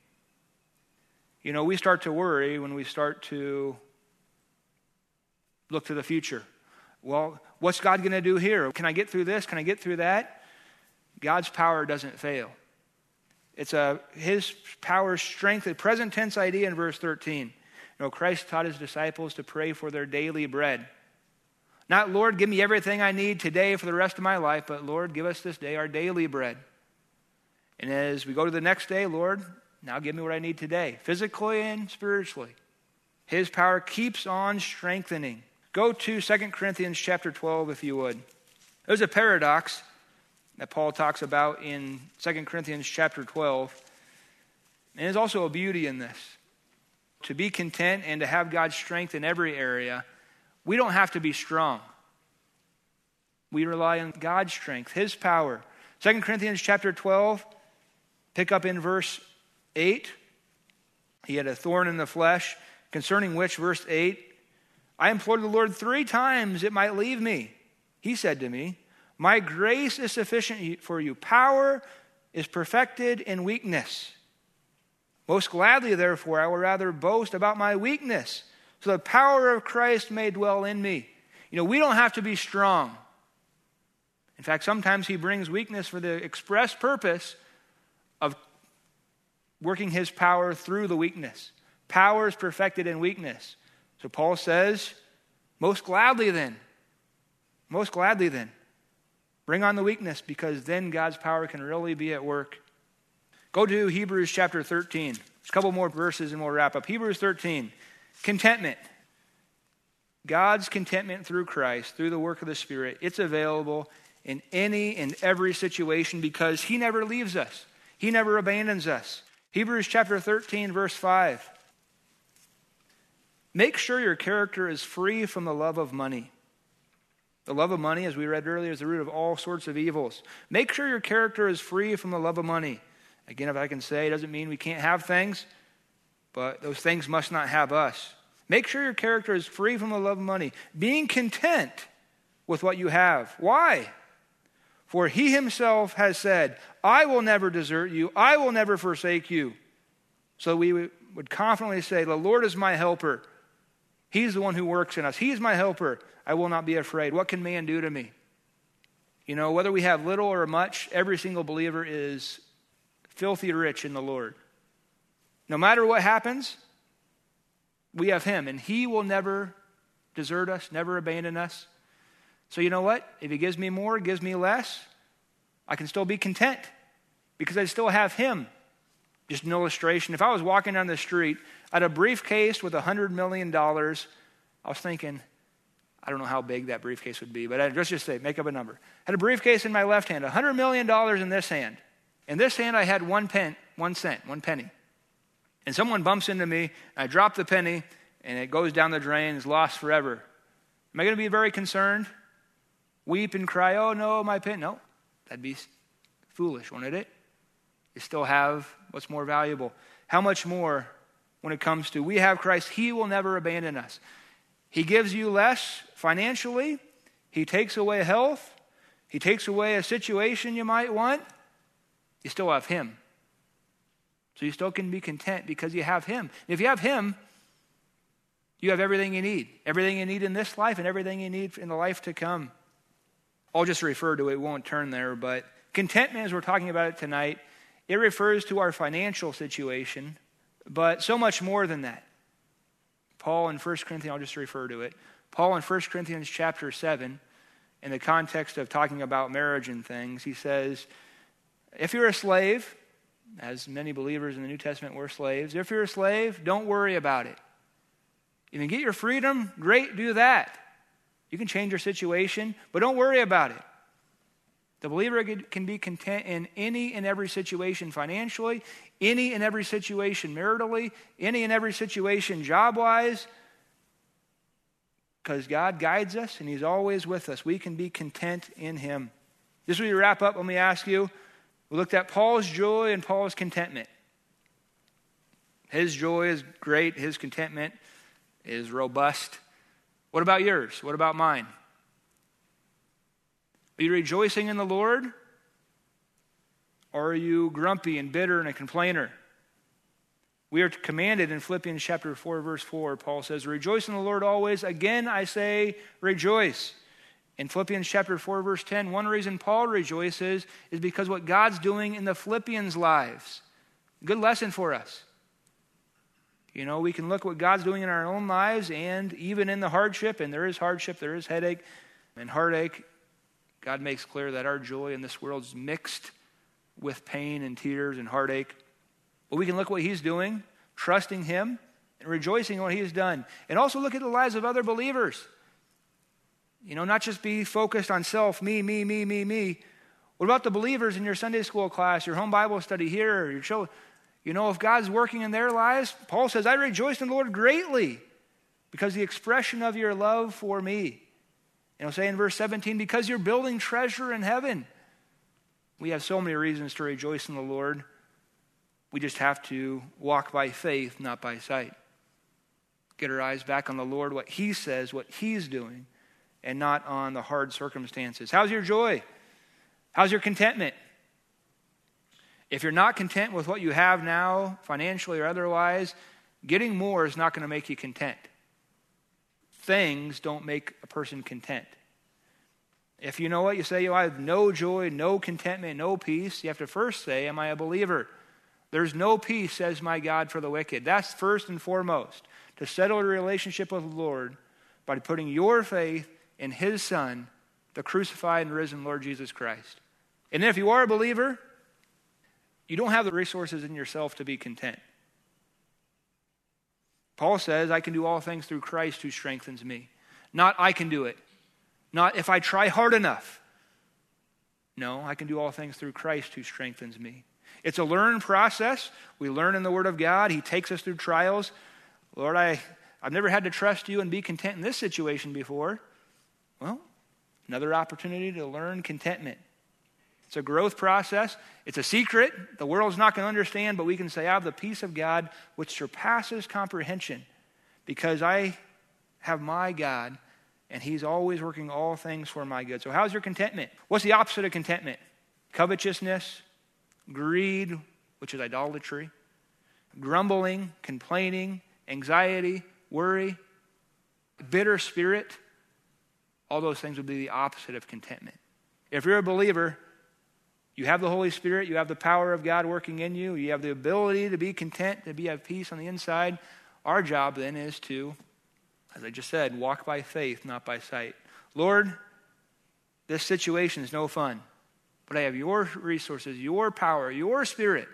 [SPEAKER 1] You know, we start to worry when we start to look to the future. Well, what's God going to do here? Can I get through this? Can I get through that? God's power doesn't fail. It's a his power, strength, a present tense idea in verse thirteen. You know, Christ taught his disciples to pray for their daily bread. Not, Lord, give me everything I need today for the rest of my life, but Lord, give us this day our daily bread. And as we go to the next day, Lord, now give me what I need today, physically and spiritually. His power keeps on strengthening. Go to Second Corinthians chapter twelve, if you would. There's a paradox that Paul talks about in Second Corinthians chapter twelve. And there's also a beauty in this. To be content and to have God's strength in every area, we don't have to be strong. We rely on God's strength, his power. Second Corinthians chapter twelve, pick up in verse eight. He had a thorn in the flesh, concerning which, verse eight, I implored the Lord three times it might leave me. He said to me, my grace is sufficient for you. Power is perfected in weakness. Most gladly, therefore, I will rather boast about my weakness, so the power of Christ may dwell in me. You know, we don't have to be strong. In fact, sometimes he brings weakness for the express purpose of working his power through the weakness. Power is perfected in weakness. So Paul says, most gladly then, most gladly then, bring on the weakness, because then God's power can really be at work. Go to Hebrews chapter thirteen. There's a couple more verses and we'll wrap up. Hebrews thirteen, contentment. God's contentment through Christ, through the work of the Spirit, it's available in any and every situation because he never leaves us. He never abandons us. Hebrews chapter thirteen, verse five. Make sure your character is free from the love of money. The love of money, as we read earlier, is the root of all sorts of evils. Make sure your character is free from the love of money. Again, if I can say, it doesn't mean we can't have things, but those things must not have us. Make sure your character is free from the love of money, being content with what you have. Why? For he himself has said, I will never desert you, I will never forsake you. So we would confidently say, the Lord is my helper. He's the one who works in us. He's my helper. I will not be afraid. What can man do to me? You know, whether we have little or much, every single believer is filthy rich in the Lord. No matter what happens, we have him, and he will never desert us, never abandon us. So you know what? If he gives me more, gives me less, I can still be content because I still have him. Just an illustration. If I was walking down the street, I had a briefcase with one hundred million dollars. I was thinking, I don't know how big that briefcase would be, but I'd just, just say, make up a number. I had a briefcase in my left hand, one hundred million dollars in this hand. In this hand, I had one pen, one cent, one penny. And someone bumps into me, I drop the penny, and it goes down the drain, it's lost forever. Am I going to be very concerned? Weep and cry, oh no, my pen. No, that'd be foolish, wouldn't it? You still have what's more valuable. How much more when it comes to we have Christ, he will never abandon us. He gives you less financially. He takes away health. He takes away a situation you might want. You still have him. So you still can be content because you have him. If you have him, you have everything you need. Everything you need in this life and everything you need in the life to come. I'll just refer to it. We won't turn there. But contentment, as we're talking about it tonight, it refers to our financial situation, but so much more than that. Paul in First Corinthians, I'll just refer to it. Paul in First Corinthians chapter seven, in the context of talking about marriage and things, he says, if you're a slave, as many believers in the New Testament were slaves, if you're a slave, don't worry about it. You can get your freedom, great, do that. You can change your situation, but don't worry about it. The believer can be content in any and every situation financially, any and every situation maritally, any and every situation job-wise, because God guides us and he's always with us. We can be content in him. Just as we wrap up, let me ask you, We looked at Paul's joy and Paul's contentment. His joy is great. His contentment is robust. What about yours? What about mine? Are you rejoicing in the Lord? Or are you grumpy and bitter and a complainer? We are commanded in Philippians chapter four, verse four, Paul says, rejoice in the Lord always. Again, I say rejoice. In Philippians chapter four, verse ten, one reason Paul rejoices is because what God's doing in the Philippians' lives. Good lesson for us. You know, we can look what God's doing in our own lives and even in the hardship, and there is hardship, there is headache and heartache. God makes clear that our joy in this world is mixed with pain and tears and heartache. But we can look at what he's doing, trusting him, and rejoicing in what he has done. And also look at the lives of other believers. You know, not just be focused on self, me, me, me, me, me. What about the believers in your Sunday school class, your home Bible study here, your children? You know, if God's working in their lives, Paul says, I rejoice in the Lord greatly because the expression of your love for me. And he'll say in verse seventeen, because you're building treasure in heaven. We have so many reasons to rejoice in the Lord. We just have to walk by faith, not by sight. Get our eyes back on the Lord, what he says, what he's doing, and not on the hard circumstances. How's your joy? How's your contentment? If you're not content with what you have now, financially or otherwise, getting more is not going to make you content. Things don't make a person content. If you know what, you say, oh, I have no joy, no contentment, no peace, you have to first say, am I a believer? There's no peace, says my God, for the wicked. That's first and foremost, to settle a relationship with the Lord by putting your faith in his Son, the crucified and risen Lord Jesus Christ. And then if you are a believer, you don't have the resources in yourself to be content. Paul says, I can do all things through Christ who strengthens me. Not I can do it. Not if I try hard enough. No, I can do all things through Christ who strengthens me. It's a learned process. We learn in the Word of God. He takes us through trials. Lord, I, I've never had to trust you and be content in this situation before. Well, another opportunity to learn contentment. It's a growth process. It's a secret. The world's not going to understand, but we can say, I have the peace of God which surpasses comprehension because I have my God and he's always working all things for my good. So how's your contentment? What's the opposite of contentment? Covetousness, greed, which is idolatry, grumbling, complaining, anxiety, worry, bitter spirit. All those things would be the opposite of contentment. If you're a believer, you have the Holy Spirit, you have the power of God working in you, you have the ability to be content, to be have peace on the inside. Our job then is to, as I just said, walk by faith, not by sight. Lord, this situation is no fun, but I have your resources, your power, your Spirit,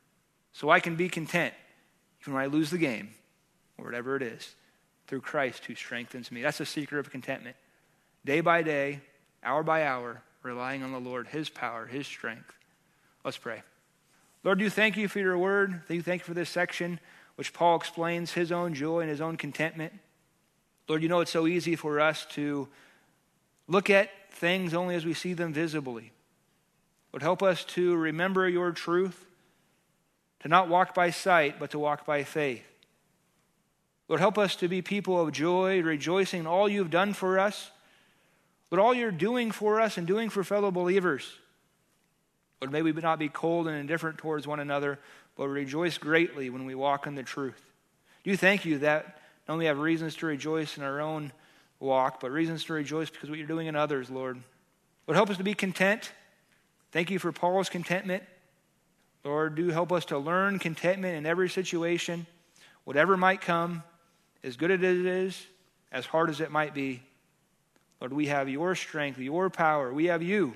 [SPEAKER 1] so I can be content even when I lose the game, or whatever it is, through Christ who strengthens me. That's the secret of contentment. Day by day, hour by hour, relying on the Lord, his power, his strength. Let's pray. Lord, do thank you for your word. Thank you, thank you for this section, which Paul explains his own joy and his own contentment. Lord, you know it's so easy for us to look at things only as we see them visibly. Lord, help us to remember your truth, to not walk by sight, but to walk by faith. Lord, help us to be people of joy, rejoicing in all you've done for us, but all you're doing for us and doing for fellow believers. Lord, may we not be cold and indifferent towards one another, but rejoice greatly when we walk in the truth. Do thank you that not only have reasons to rejoice in our own walk, but reasons to rejoice because of what you're doing in others, Lord. Lord, help us to be content. Thank you for Paul's contentment. Lord, do help us to learn contentment in every situation, whatever might come, as good as it is, as hard as it might be. Lord, we have your strength, your power. We have you.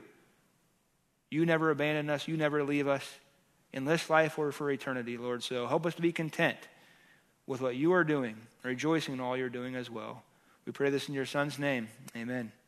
[SPEAKER 1] You never abandon us. You never leave us in this life or for eternity, Lord. So help us to be content with what you are doing, rejoicing in all you're doing as well. We pray this in your Son's name. Amen.